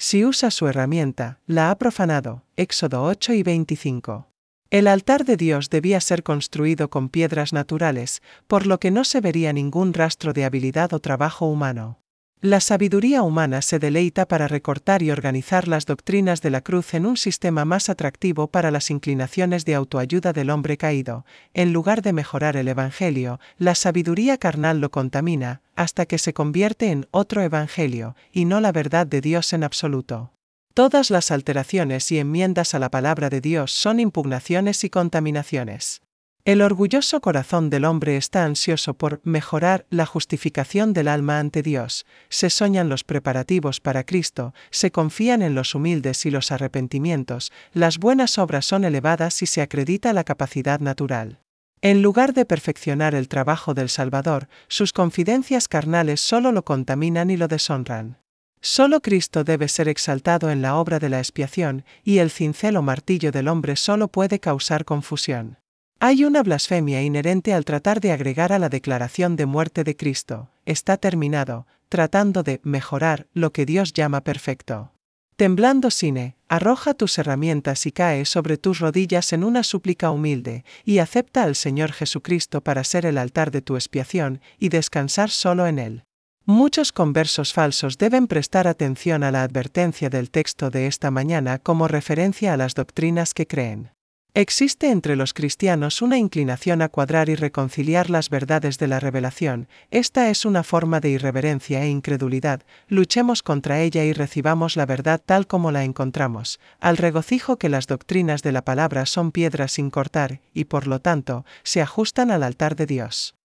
Si usa su herramienta, la ha profanado. Éxodo 8 y 25. El altar de Dios debía ser construido con piedras naturales, por lo que no se vería ningún rastro de habilidad o trabajo humano. La sabiduría humana se deleita para recortar y organizar las doctrinas de la cruz en un sistema más atractivo para las inclinaciones de autoayuda del hombre caído. En lugar de mejorar el evangelio, la sabiduría carnal lo contamina, hasta que se convierte en otro evangelio, y no la verdad de Dios en absoluto. Todas las alteraciones y enmiendas a la palabra de Dios son impugnaciones y contaminaciones. El orgulloso corazón del hombre está ansioso por mejorar la justificación del alma ante Dios, se soñan los preparativos para Cristo, se confían en los humildes y los arrepentimientos, las buenas obras son elevadas y se acredita la capacidad natural. En lugar de perfeccionar el trabajo del Salvador, sus confidencias carnales solo lo contaminan y lo deshonran. Solo Cristo debe ser exaltado en la obra de la expiación, y el cincel o martillo del hombre solo puede causar confusión. Hay una blasfemia inherente al tratar de agregar a la declaración de muerte de Cristo, está terminado, tratando de mejorar lo que Dios llama perfecto. Temblando Sine, arroja tus herramientas y cae sobre tus rodillas en una súplica humilde, y acepta al Señor Jesucristo para ser el altar de tu expiación, y descansar solo en Él. Muchos conversos falsos deben prestar atención a la advertencia del texto de esta mañana como referencia a las doctrinas que creen. Existe entre los cristianos una inclinación a cuadrar y reconciliar las verdades de la revelación. Esta es una forma de irreverencia e incredulidad. Luchemos contra ella y recibamos la verdad tal como la encontramos, al regocijo que las doctrinas de la palabra son piedras sin cortar, y por lo tanto, se ajustan al altar de Dios.